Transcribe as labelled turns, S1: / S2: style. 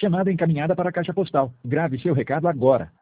S1: Chamada encaminhada para a caixa postal. Grave seu recado agora.